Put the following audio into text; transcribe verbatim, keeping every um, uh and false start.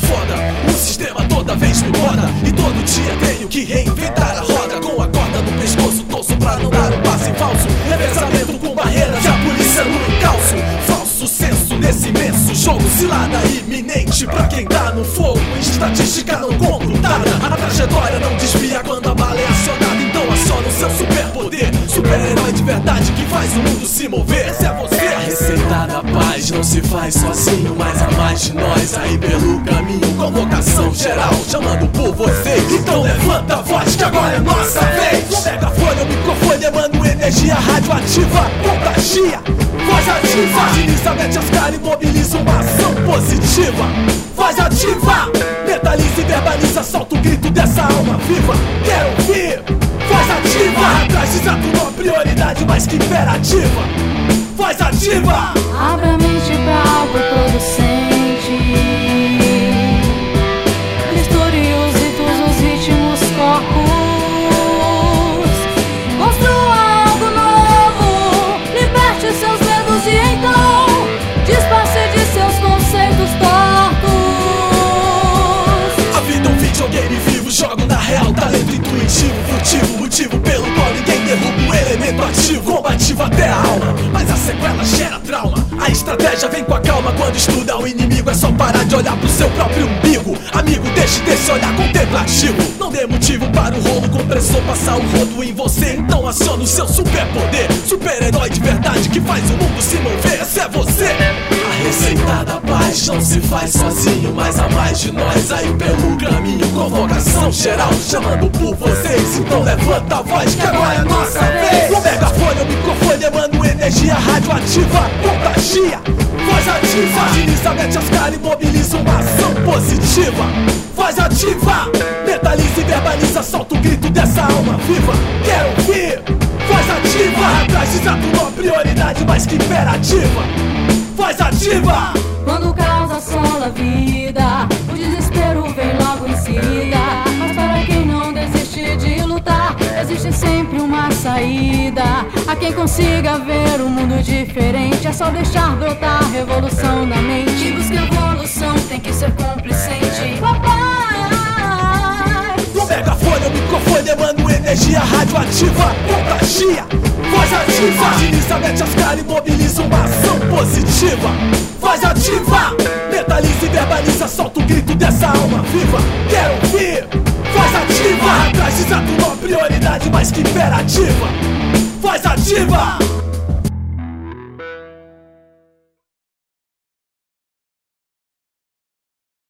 foda. O sistema toda vez me roda e todo dia tenho que reinventar a roda. Com a corda no pescoço, torço pra não dar um passo em falso. Revezamento com barreiras, a polícia no encalço. Falso senso nesse imenso jogo, cilada iminente pra quem tá no fogo. Estatística não computada, a trajetória não desvia quando a bala é acionada. Então aciona o seu superpoder, super-herói de verdade que faz o mundo se mover. Esse é você. A receita da paz não se faz sozinho, mas há mais de nós aí pelo caminho. Convocação geral chamando por vocês. Então levanta a voz que agora é nossa vez. O megafone, o microfone emana energia radioativa, contagia, voz ativa. Agiliza, mete as caras e mobiliza uma ação positiva. Voz ativa, mentaliza e verbaliza, solta o grito dessa alma viva. Quero ouvir, voz ativa. Atrás exato uma prioridade mais que imperativa. Voz ativa. Abra a mente pra algo producente. Misture os ritos, os ritmos, corpos. Construa algo novo. Liberte os seus medos e então despasse de seus conceitos tortos. A vida é um videogame vivo, jogo na real. Talento intuitivo, furtivo, motivo pelo qual ninguém derruba o elemento ativo. Combativo até a alma, mas a sequela gera trauma. A estratégia vem com a calma quando estuda o inimigo. É só parar de olhar pro seu próprio umbigo. Amigo, deixe desse olhar contemplativo. Não dê motivo para o rolo compressor passar o rodo em você. Então aciona o seu superpoder, super-herói de verdade que faz o mundo se mover. Esse é você. A receita da paz não se faz sozinho, mas há mais de nós aí pelo caminho. Convocação geral chamando por vocês. Então levanta a voz que agora é nossa vez. O megafone, o microfone emana energia radioativa, contagia, voz ativa. Agiliza, mete as caras e mobiliza uma ação positiva. Voz ativa, mentaliza e verbaliza, solta o grito dessa alma viva. Quero ouvir, voz ativa. Atrás exato uma prioridade mais que imperativa. Voz ativa. Quando o caos assola a vida, o desespero vem logo em seguida. Mas para quem não desiste de lutar, existe sempre uma saída. A quem consiga ver o mundo diferente, é só deixar brotar a revolução na mente. Busca evolução, tem que ser complacente. Papai! O megafone, o microfone emana energia radioativa, contagia, voz ativa. Agiliza, mete as caras e mobiliza uma ação positiva. Voz ativa, mentaliza e verbaliza, solta o grito dessa alma viva. Quero ouvir, voz ativa. Atrás exato uma prioridade mais que imperativa. Voz ativa.